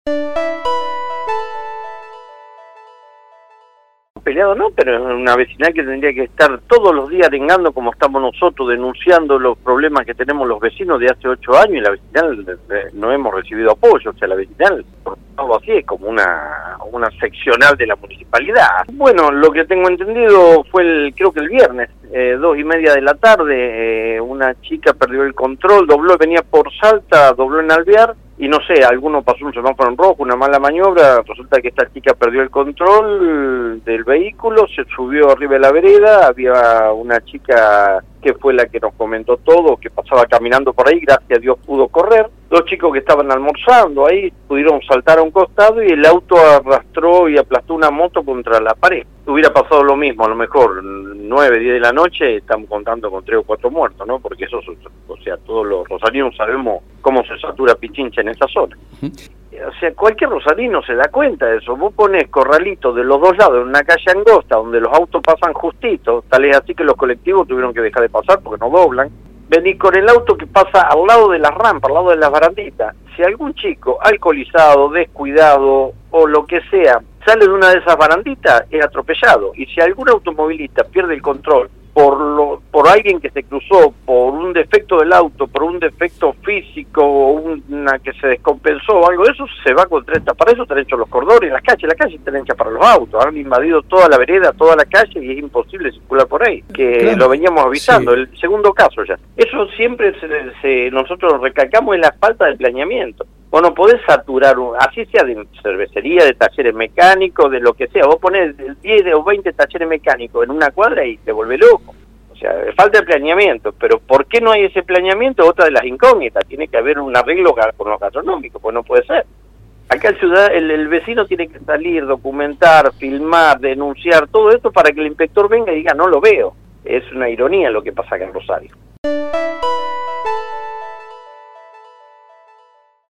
Peleado no, pero es una vecinal que tendría que estar todos los días arengando como estamos nosotros, denunciando los problemas que tenemos los vecinos de hace 8 años, y la vecinal no hemos recibido apoyo. O sea, la vecinal, por algo así, es como una seccional de la municipalidad. Bueno, lo que tengo entendido fue creo que el viernes, 2:30 de la tarde, una chica perdió el control, venía por Salta, dobló en Alvear, y no sé, alguno pasó un semáforo en rojo, una mala maniobra. Resulta que esta chica perdió el control del vehículo, se subió arriba de la vereda, había una chica que fue la que nos comentó todo, que pasaba caminando por ahí, gracias a Dios pudo correr. 2 chicos que estaban almorzando ahí pudieron saltar a un costado y el auto arrastró y aplastó una moto contra la pared. Hubiera pasado lo mismo, a lo mejor 9, 10 de la noche, estamos contando con 3 o 4 muertos, ¿no? Porque eso, o sea, todos los rosarinos sabemos cómo se satura Pichincha en esa zona. O sea, cualquier rosarino se da cuenta de eso. Vos ponés corralitos de los dos lados en una calle angosta donde los autos pasan justitos, tal es así que los colectivos tuvieron que dejar de pasar porque no doblan. Venís con el auto que pasa al lado de las rampas, al lado de las baranditas. Si algún chico alcoholizado, descuidado o lo que sea sale de una de esas baranditas, es atropellado. Y si algún automovilista pierde el control por alguien que se cruzó, por un defecto del auto, por un defecto físico, o una que se descompensó o algo de eso, se va contra esta. Para eso están hechos los cordones, las calles están hechas para los autos. Han invadido toda la vereda, toda la calle, y es imposible circular por ahí, que claro, lo veníamos avisando. Sí. El segundo caso ya. Eso siempre nosotros recalcamos, en la falta de planeamiento. Vos no podés saturar, así sea de cervecería, de talleres mecánicos, de lo que sea. Vos ponés 10 o 20 talleres mecánicos en una cuadra y te vuelve loco. O sea, falta de planeamiento. Pero ¿por qué no hay ese planeamiento? Otra de las incógnitas. Tiene que haber un arreglo con los gastronómicos, pues no puede ser. Acá el vecino tiene que salir, documentar, filmar, denunciar, todo esto para que el inspector venga y diga, no lo veo. Es una ironía lo que pasa acá en Rosario.